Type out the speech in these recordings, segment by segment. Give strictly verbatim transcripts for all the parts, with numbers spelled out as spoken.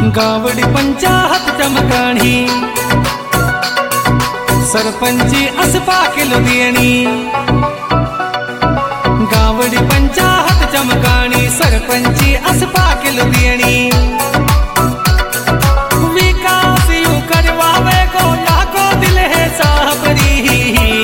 गावड़ी पंचायत चमकाणी सरपंची असपा के लुधियाणी। गावड़ी पंचायत चमकाणी सरपंची असपा के लुधियाणी। विकास यू करवावे को लाको दिल है साबरी।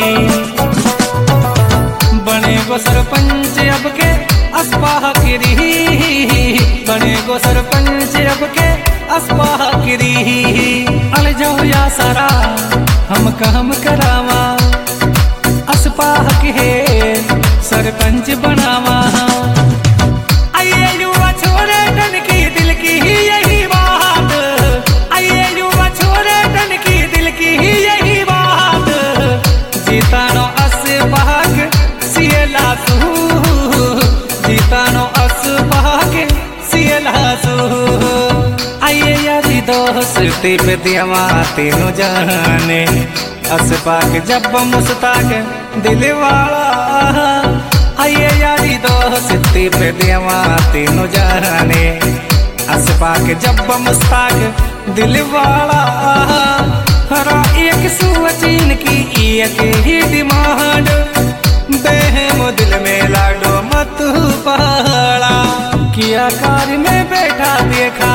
बने गो सरपंच अब के असपा गिरी। बने गो सरपंच अब के असपा गिरी। अल जाओ या सारा हम काम करावा असपा के सरपंच बनावा। आइए युवा छोरे टन की दिल की यही बात। आइए युवा छोरे टन की दिल की यही बात। जीतानो असपा के सियला सू। जीतानो असपा के सियला सू। आइए यारी दोस्ती पे दिया तीनों जाने। असपा के जब मुस्ताक दिल वाला। आइए यारी दोस्ती पे दिया तीनों जाने। असपा के जब मुस्ताक दिल वाला। हरा एक सुवचीन की एक ही डिमांड। बेहम दिल में लाडो मत पहाड़ा। किया कार में बैठा देखा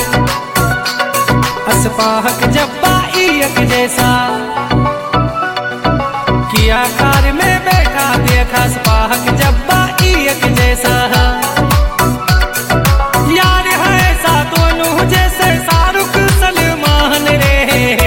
असपा के जब्बा एक जैसा। किया कार में बैठा देखा असपा के जब्बा एक जैसा। यार है ऐसा दोनों जैसे शाहरुख सलमान रे।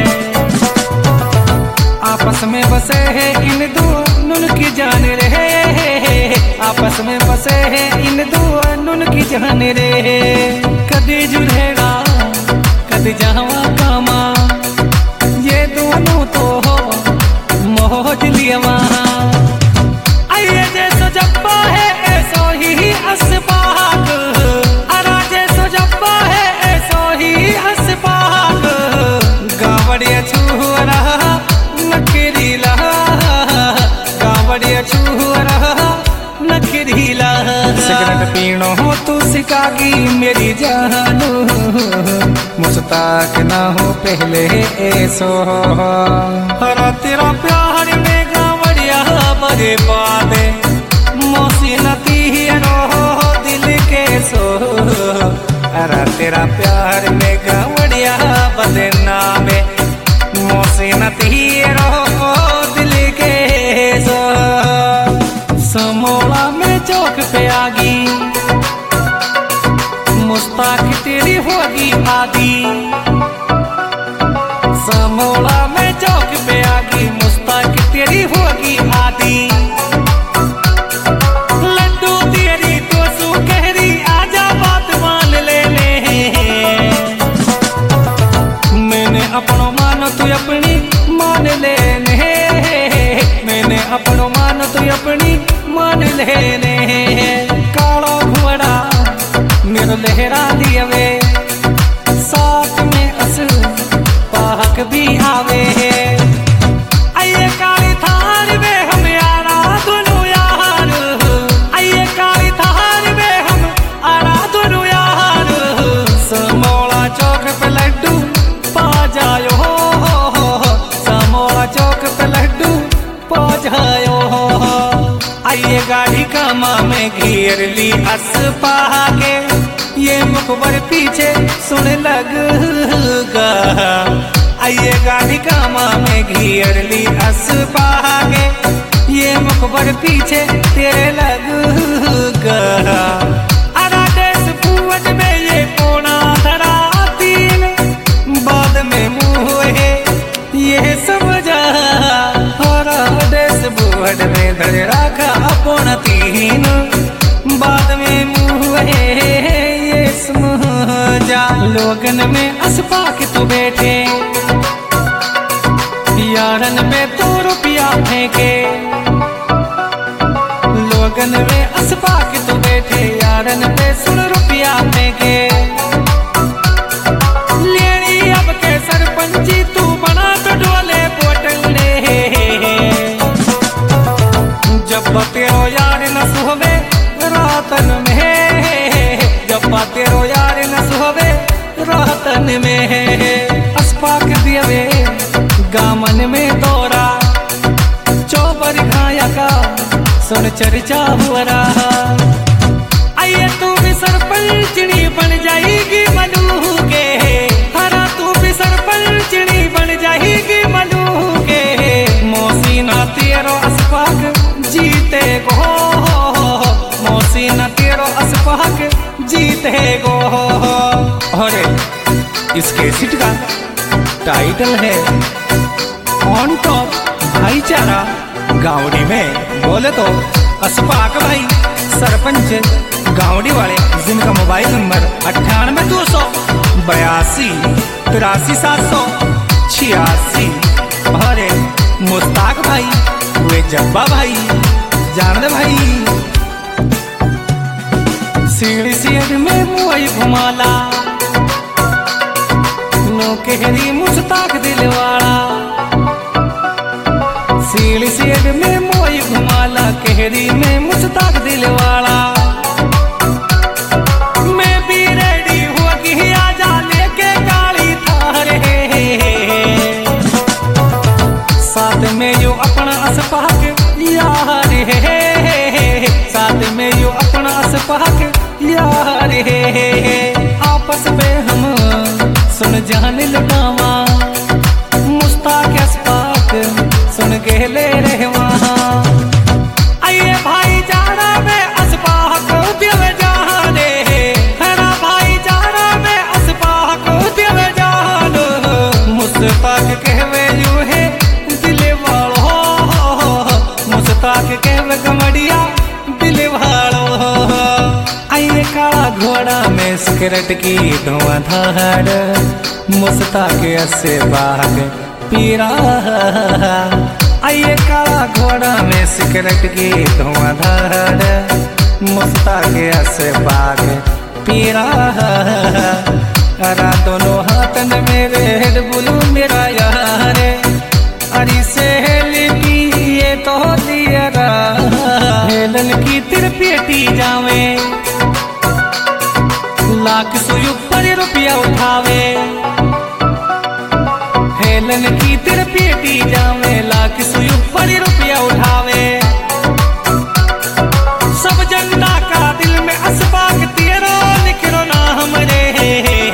आपस में बसे है इन दोनों की जान रे। आपस में बसे है इन दोनों की जान रे। कदी जुड़ेगा कदी जावा कामा। ये दोनों तो हो मोहज लिया। आइए जैसो जब्बा है ऐसो ही असपाक। अरा जैसो जब्बा है ऐसो ही असपाक। गावड़िया छुअरा नखरीला। गावड़िया छुअरा नखरीला। सिगरेट पीनो हो तू सिकागी मेरी जानू। मुस्ताक ना हो पहले ऐसो। हरा तेरा प्यार में गावड़िया बड़े बादे। मोसी नती रो दिल के सो। हरा तेरा प्यार में गावड़िया बदे नामे। मोसी नती रो दिल के सो। समोला में चौक पे आगी मुस्ताक तेरी होगी आदि। समोला में चौक पे आगी मुस्ताक तेरी होगी आदि। लड्डू तेरी तो सुकहरी आजा बात मान लेने। मैंने अपनो मानो तू अपनी मान लेने। मैंने अपनो मानो तू अपनी मान लेने। कालो घोड़ा मेरो लहरा दिया वे। साथ में अस पाक भी आवे। आइए काली थार में हम यारा दोनों यार। आइए काली थार में हम आरा दोनों यार। समोला चौक पे लड्डू पा जायो। समोला चौक पे लड्डू पा जायो। आइए गाड़ी कामा में घेर ली असपा के। ये मुखबर पीछे सुन लगगा। आइए गाड़ी कामा में घेर ली असपा के। ये मुखबर पीछे तेरे लगगा। अरा देश फूट में ये पोना धरा तीन। बाद में मुँह है ये समझा। हरा देश फूट में धर रखा अपना तीन। बाद में मुँह है ये समझा। लोगन में असपा के तो बैठे। यारन में तो रुपया फेंके। लोगन में असपा के तो बैठे। यारन पे सुन रुपया फेंके। लेनी अब के सरपंची तू बना तो डोले बोतल ने। जब तेरो यार न सुहवे रातन में। जब तेरो यार न सुहवे तन में अस्पाक दियवे गामन में दौरा चौबर खाया का सुन चर्चा हुआ रहा। आइए तू भी सरपंचनी बन जाएगी मनु के, हरा तू भी सरपंचनी बन जाएगी मनु के। मौसी ना तेरो अस्पाक जीते गो, मौसी ना तेरो अस्पाक जीते गो। और इस कैसेट का टाइटल है ऑन टॉप भाईचारा गावड़ी में। बोले तो अस्पाक भाई सरपंच गावड़ी वाले, जिनका मोबाइल नंबर अट्ठानवे दो सौ बयासी तिरासी सात सौ छियासी। और मुस्ताक भाई वे जब्बा भाई जान दे भाई। सीढ़ी सीढ़ी में मुई घुमाला नो केहरी मुस्ताक दिलवाड़ा। सीढ़ी सीढ़ी में मुई घुमाला केहरी में मुस्ताक दिलवाड़ा। मैं भी रेडी हुआ कि आजा लेके गाड़ी थारे, साथ में यो अपना अस्पाक यार है, साथ में यो अपना अस्पाक यार है। आपस में हम सुन जान लुटावा मुस्ताक अस्पाक सुन के ले रहे वहाँ। आइए भाई जाना में अस्पाक दिल जाने, हरा भाई जाना में अस्पाक दिल जान। मुस्ताक कहवे यू है दिल वालो, मुस्ताक कहवे कमड़िया दिल वालो। आइए काला घोड़ा में सिगरेट की धुआंधार मुस्ताक अस्पाक पीरा। आइए काला घोड़ा में सिगरेट की धुआंधार मुस्ताक अस्पाक पीरा। अरा दोनों हाथन मेरे हेड बुलू मेरा यार, अरी सहेली पिए तो लियरा। हेलन की तिरपेटी जावे लाख सौ ऊपर रुपया उठावे। हेलन की तिरपेटी जावे लाख सौ ऊपर रुपया उठावे। सब जनता का दिल में अस्पाक तेरा निकरो नाम रे।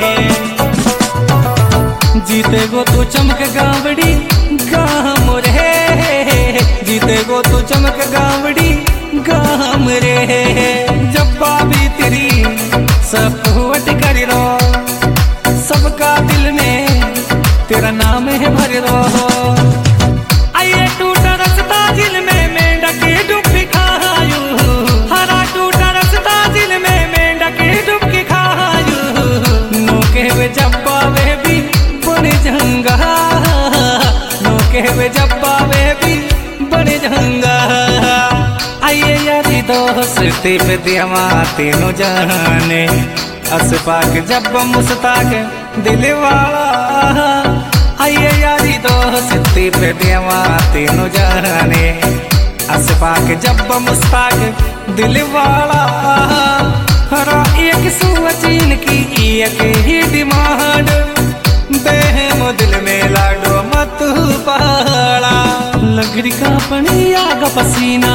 जीते गो तू चमक गावड़ी गाम रे, जीते गो तू चमक गावड़ी गाम रे। जब्बा भी तेरी सब हुट कर रो, सबका दिल में तेरा नाम है भर रो। आइए टूटा रास्ता दिल में मेंढक डुबकी खायू, हरा टूटा रास्ता दिल में मेंढक डुबकी खायू। नो कहवे जब्बा वे भी बड़े जंगा, नो कहवे जब्बा वे भी बड़े जंगा। आइए यारी दोस्ती पे दिया तीनों जाने, अस्पाक जब मुस्ताक दिलवाड़ा। आइए यारी दोस्ती पे दिया तीनों जाने, अस्पाक जब मुस्ताक दिलवाड़ा। हरा एक सुवचीन की एक ही डिमांड, बेहम दिल में लाडो मत पहाड़ा। लगरी का पनी आग पसीना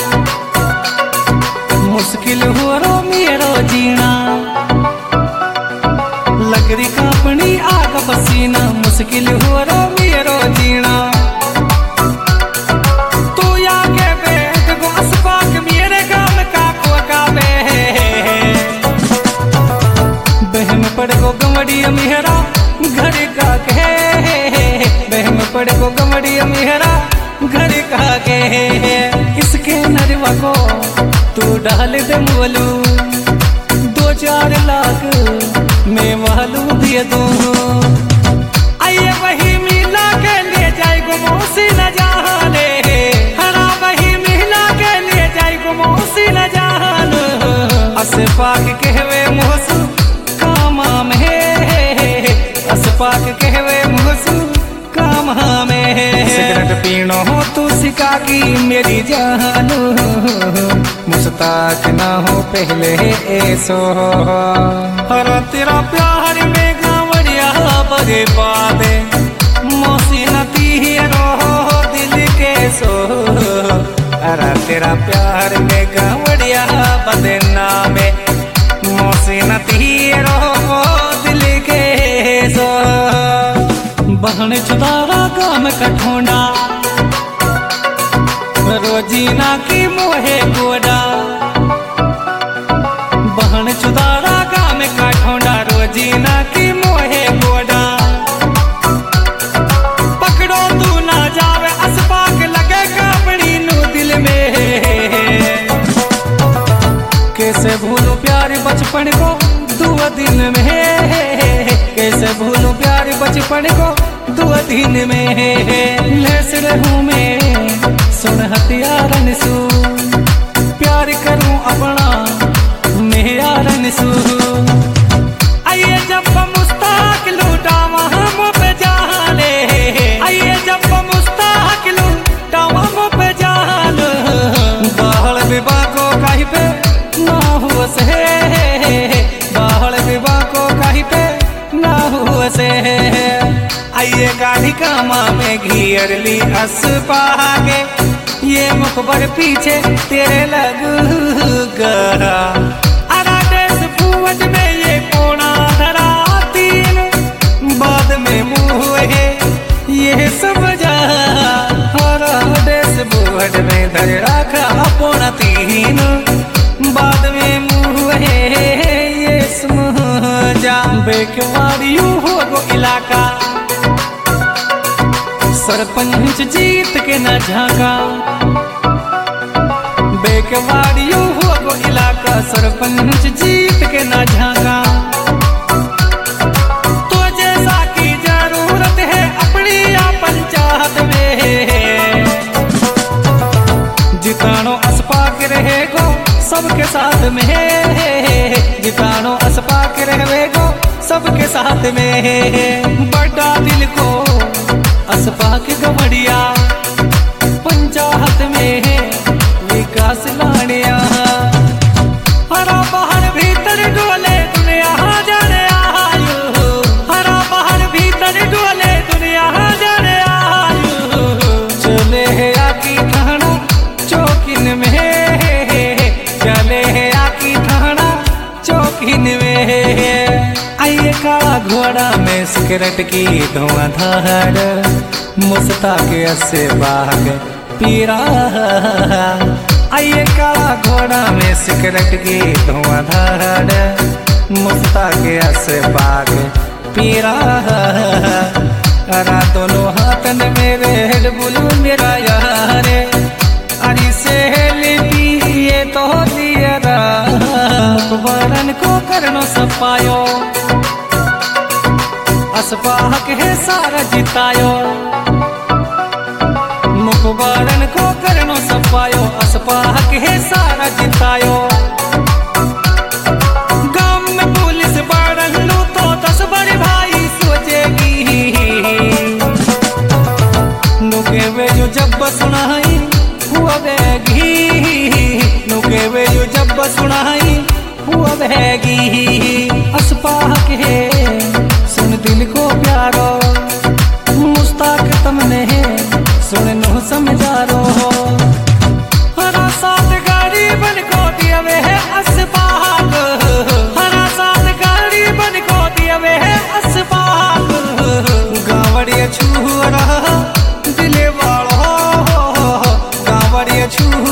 मुश्किल हो रो मेरो जीना। लगरी का अपनी आग पसीना मुश्किल हो रो मेरो जीना। तू आके बैठ गो अस्पाक मेरे गाम का कोकाबे। बहम पड़ गो गमड़ी मेरा घर का के, बहम पड़ गो गमड़ी मेरा घर का के। इसके नरवा को तू डाल दे मोलू, दो चार लाख मैं वालू दिए दूँ। आइए वही मिला के लिए जाए गो मौसी न जाने, हरा वही मिला के लिए जाए गो मौसी न जान। अस्पाक कहवे मोसू कामा में, अस्पाक कहवे मोसू कामा में। सिगरेट पीनो हो तू सिका की मेरी जानू, मुस्ताक ना हो पहले ऐसो। हरा तेरा प्यार में गावड़िया तेरा प्यार में गवड़िया बदनाम मोसे न तीरो दिल के सो बहन चुदारा काम कठोंडा रोजीना की मोहे गोडा बहन चुदारा काम कठोंडा रोजीना की मोहे गोडा पकड़ो तू ना जावे असपाक लगे कापड़ी नु दिल में कैसे भूलूं प्यार बचपन को दो दिन में कैसे भूलूं प्यार बचपन को दो दिन में लेस रहूं मैं सुन हथियारन सू प्यार करूं अपना मेयारन सू आइए जब मुस्ताक लूटावा हम पे जाले आइए जब मुस्ताक लूटावा हम पे जाल बाहल विवाह को कहीं पे ना हुआ से बाहल विवाह को कहीं पे ना हुआ से आइए गाड़ी कामा में घियर ली हंस पागे ये मुखबर पीछे तेरे लग गया अरा देश फूवज में ये कोना धरा तीन बाद में मुँह है ये समझा हरा देश फूवज में धर रखा पोना तीन बाद में मुँह है ये समझा बेकवारियों हो गो इलाका सरपंच जीत के न झांका बेकवाड़ियों हो गो इलाका सरपंच जीत के न झांका तो जैसा की जरूरत है अपनी या पंचायत में जितानो असपाक रहेगो सबके साथ में जितानो असपाक रहेगो सबके साथ में बड़ा दिल को असपाक गवड़िया पंचायत में विकास लाड़िया हरा बाहर भीतर डोले दुनिया जाने आयु हरा बाहर भीतर डोले दुनिया जाने आयु चले है आकी थाना चौकिन में चले है आकी थाना चौकिन में आइए काला घोड़ा में सिगरेट की धुआंधार मुस्ताक से बाग पीरा आइए काला घोड़ा में सिगरेट की धुआंधार मुस्ताक से बाग पीरा अरा दोनों हाथन मेरे हेड बुलू मेरा यारे अरे सहेली पिए तो दियरा मुखबरन को करनो सपायो असपाक है सारा जितायो मुखबरन को करनो सपायो असपाक है सारा जितायो गांव में पुलिस बाड़न लू तो दस बड़े भाई सोचेगी नुके वे जो जब सुनाई हुआ बेगी नुके वे जो जब सुनाई हुआ बेगी असपाक है